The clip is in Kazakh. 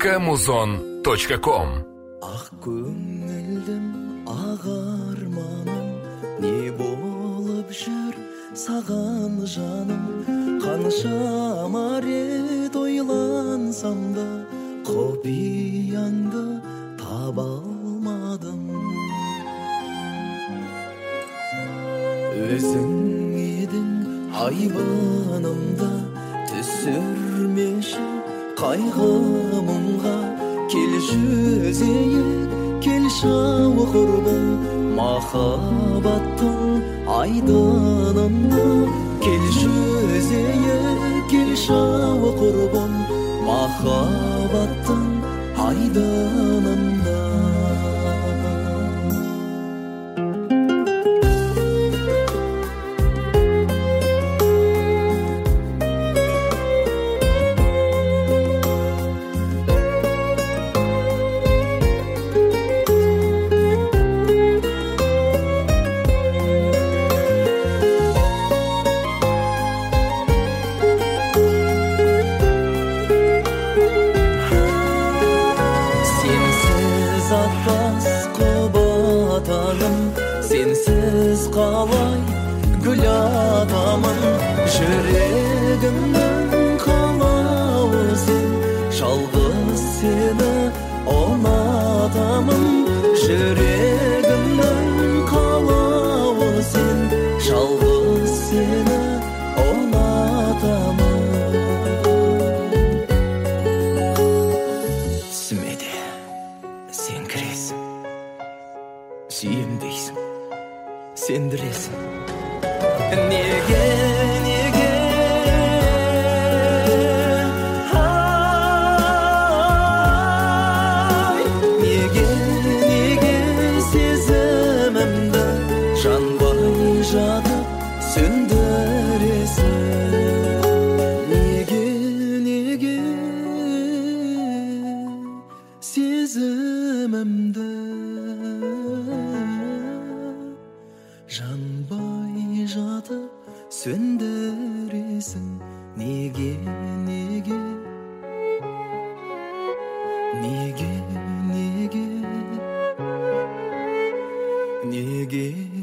www.muzon.com. Ақ көңілдім, ақ арманым, не болып жүр саған жаным? Қаншама рет ойлансам да, құпияңды таба алмадым. Өзің едің айбынымда, түсірмеші қайғы мұңға. Кел жүзейік, кел шауы құрбым, махаббаттың айдынында. Кел жүзейік, кел шауы құрбым, махаббаттың айдынында. Sensiz қалай гүл атамын, жүрегімнің қалауы сен, жалғыз сені ұнатамын. Жүрегімнің қалауы сен, жалғыз сені ұнатамын. Түсіме де сен кіресің, сүйем дейсің, сендіресің. Неге, неге, ай, неге, неге сезімімді жанбай жатып сөндіресің? Неге, неге сезімімді жанбай жатып сөндіресің? Неге, неге, неге, неге, неге?